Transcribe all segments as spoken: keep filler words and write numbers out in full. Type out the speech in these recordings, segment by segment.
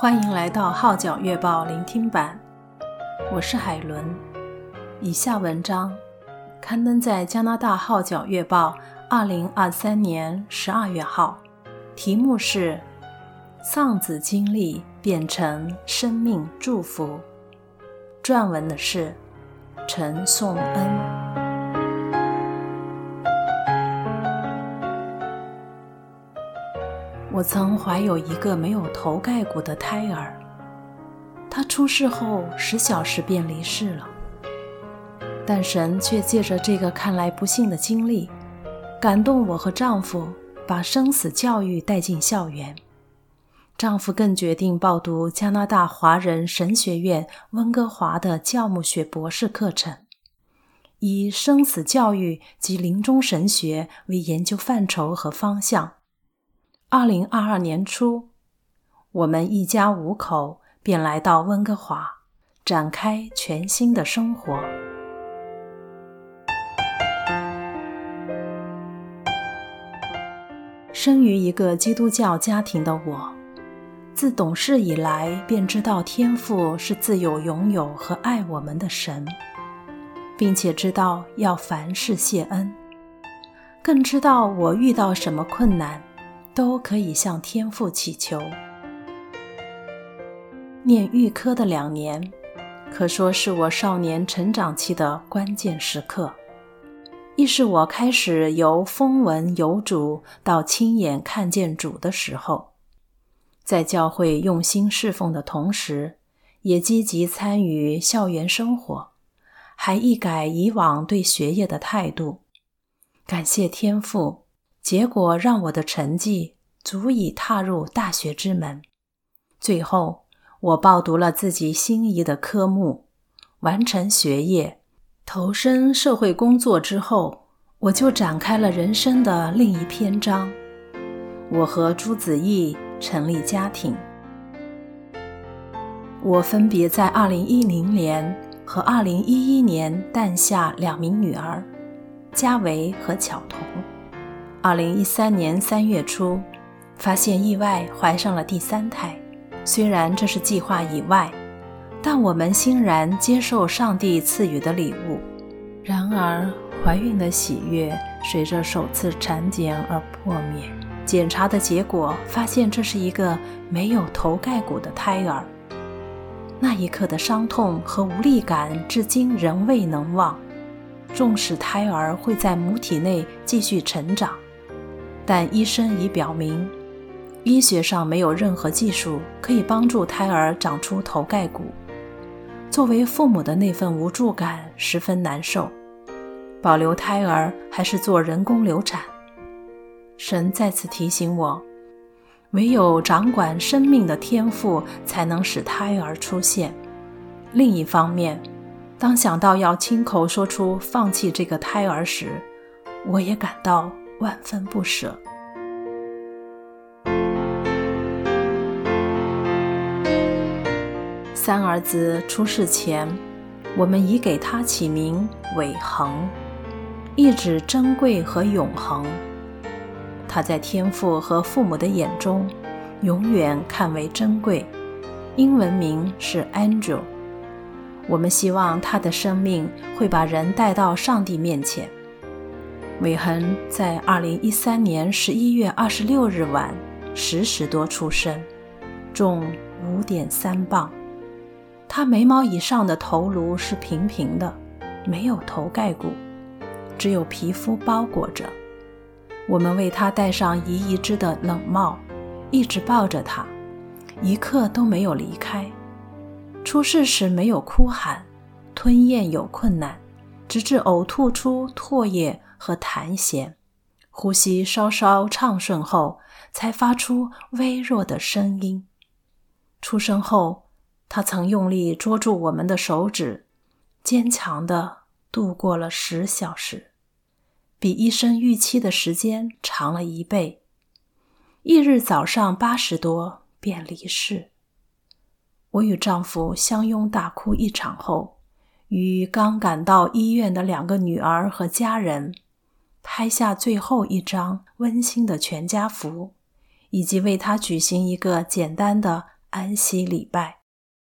欢迎来到号角月报聆听版，我是海伦。以下文章刊登在加拿大号角月报二零二三年十二月号，题目是丧子经历变成生命祝福，撰文的是陈颂恩。我曾怀有一个没有头盖骨的胎儿，他出世后十小时便离世了。但神却借着这个看来不幸的经历，感动我和丈夫，把生死教育带进校园。丈夫更决定报读加拿大华人神学院温哥华的教牧学博士课程，以生死教育及临终神学为研究范畴和方向。二零二二年初，我们一家五口便来到温哥华，展开全新的生活。生于一个基督教家庭的我，自懂事以来便知道天父是自有拥有和爱我们的神，并且知道要凡事谢恩，更知道我遇到什么困难都可以向天父祈求。念预科的两年，可说是我少年成长期的关键时刻，亦是我开始由风闻有主到亲眼看见主的时候。在教会用心侍奉的同时，也积极参与校园生活，还一改以往对学业的态度。感谢天父，结果让我的成绩足以踏入大学之门。最后，我报读了自己心仪的科目，完成学业，投身社会工作之后，我就展开了人生的另一篇章。我和朱子毅成立家庭。我分别在二零一零年和二零一一年诞下两名女儿，嘉维和巧彤。二零一三年三月初，发现意外怀上了第三胎。虽然这是计划以外，但我们欣然接受上帝赐予的礼物。然而，怀孕的喜悦随着首次产检而破灭。检查的结果发现这是一个没有头盖骨的胎儿。那一刻的伤痛和无力感至今仍未能忘。纵使胎儿会在母体内继续成长，但医生已表明，医学上没有任何技术可以帮助胎儿长出头盖骨。作为父母的那份无助感十分难受，保留胎儿还是做人工流产。神再次提醒我，唯有掌管生命的天父才能使胎儿出现。另一方面，当想到要亲口说出放弃这个胎儿时，我也感到万分不舍。三儿子出世前，我们已给他起名伟恒，意指珍贵和永恒。他在天父和父母的眼中永远看为珍贵，英文名是 Angel。 我们希望他的生命会把人带到上帝面前。伟恒在二零一三年十一月二十六日晚十时多出生，重 五点三磅。他眉毛以上的头颅是平平的，没有头盖骨，只有皮肤包裹着。我们为他戴上一一只的冷帽，一直抱着他，一刻都没有离开。出世时没有哭喊，吞咽有困难，直至呕吐出唾液和痰涎，呼吸稍稍畅顺后，才发出微弱的声音。出生后，他曾用力捉住我们的手指，坚强地度过了十小时，比医生预期的时间长了一倍。翌日早上八时多便离世。我与丈夫相拥大哭一场后，与刚赶到医院的两个女儿和家人拍下最后一张温馨的全家福，以及为他举行一个简单的安息礼拜。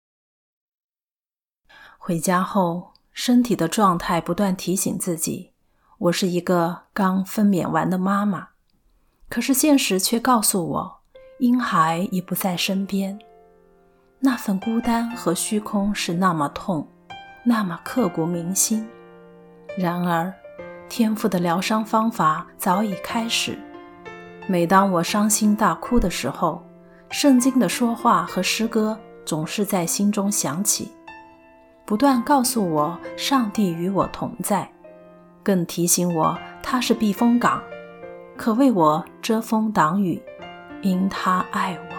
回家后，身体的状态不断提醒自己，我是一个刚分娩完的妈妈，可是现实却告诉我，婴孩已不在身边。那份孤单和虚空是那么痛，那么刻骨铭心。然而，天父的疗伤方法早已开始。每当我伤心大哭的时候，圣经的说话和诗歌总是在心中响起，不断告诉我上帝与我同在，更提醒我他是避风港，可为我遮风挡雨，因他爱我。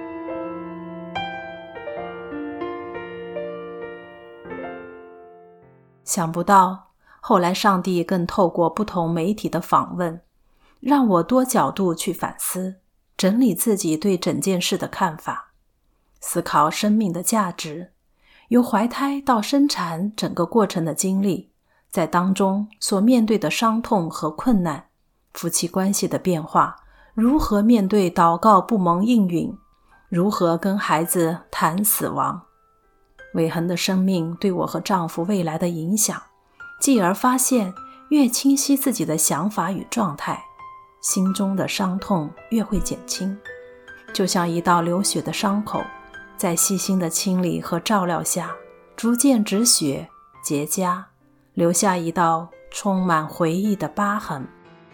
想不到后来上帝更透过不同媒体的访问，让我多角度去反思，整理自己对整件事的看法，思考生命的价值，由怀胎到生产整个过程的经历，在当中所面对的伤痛和困难，夫妻关系的变化，如何面对祷告不蒙应允，如何跟孩子谈死亡，伟恒的生命对我和丈夫未来的影响，继而发现越清晰自己的想法与状态，心中的伤痛越会减轻，就像一道流血的伤口，在细心的清理和照料下，逐渐止血结痂，留下一道充满回忆的疤痕。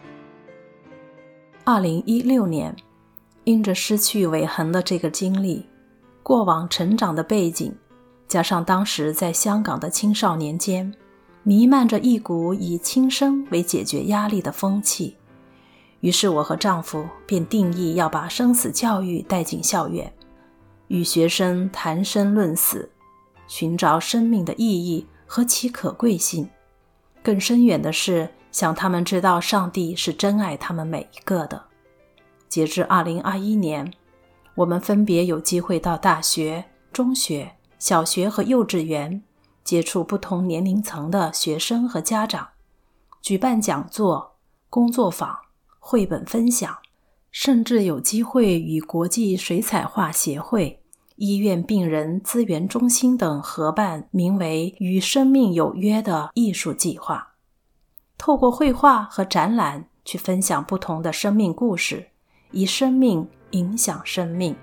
二零一六年，因着失去伟恒的这个经历，过往成长的背景，加上当时在香港的青少年间弥漫着一股以轻生为解决压力的风气，于是我和丈夫便定义要把生死教育带进校园，与学生谈生论死，寻找生命的意义和其可贵性。更深远的是，想他们知道上帝是真爱他们每一个的。截至二零二一年，我们分别有机会到大学、中学、小学和幼稚园，接触不同年龄层的学生和家长，举办讲座、工作坊、绘本分享，甚至有机会与国际水彩画协会、医院病人资源中心等合办名为与生命有约的艺术计划，透过绘画和展览去分享不同的生命故事，以生命影响生命。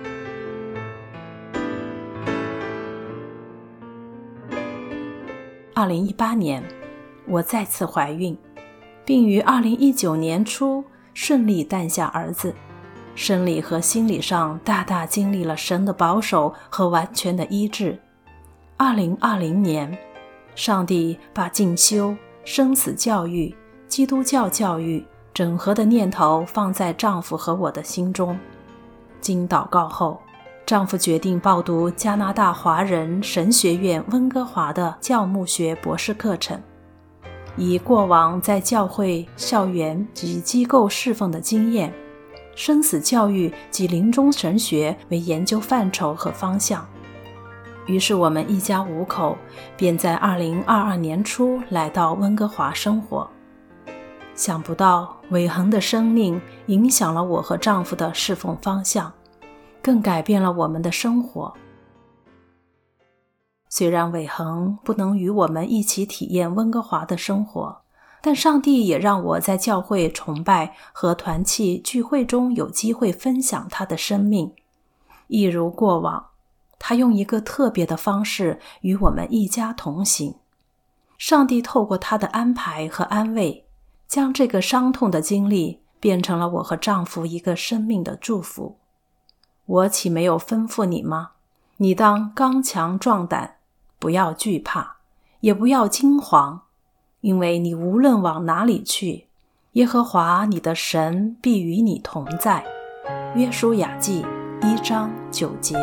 二零一八年，我再次怀孕，并于二零一九年初顺利诞下儿子，生理和心理上大大经历了神的保守和完全的医治。二零二零年，上帝把进修、生死教育、基督教教育整合的念头放在丈夫和我的心中。经祷告后，丈夫决定报读加拿大华人神学院温哥华的教牧学博士课程，以过往在教会、校园及机构侍奉的经验，生死教育及临终神学为研究范畴和方向。于是我们一家五口便在二零二二年初来到温哥华生活。想不到伟恒的生命影响了我和丈夫的侍奉方向，更改变了我们的生活。虽然伟恒不能与我们一起体验温哥华的生活，但上帝也让我在教会崇拜和团契聚会中有机会分享他的生命。一如过往，他用一个特别的方式与我们一家同行。上帝透过他的安排和安慰，将这个伤痛的经历变成了我和丈夫一个生命的祝福。我岂没有吩咐你吗？你当刚强壮胆，不要惧怕，也不要惊惶，因为你无论往哪里去，耶和华你的神必与你同在。约书亚记一章九节。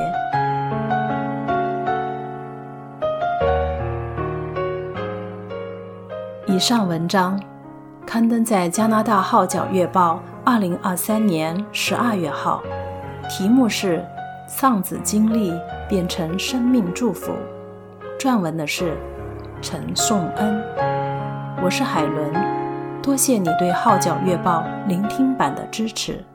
以上文章刊登在加拿大号角月报二零二三年十二月号，题目是丧子经历变成生命祝福，撰文的是陈颂恩。我是海伦，多谢你对号角月报聆听版的支持。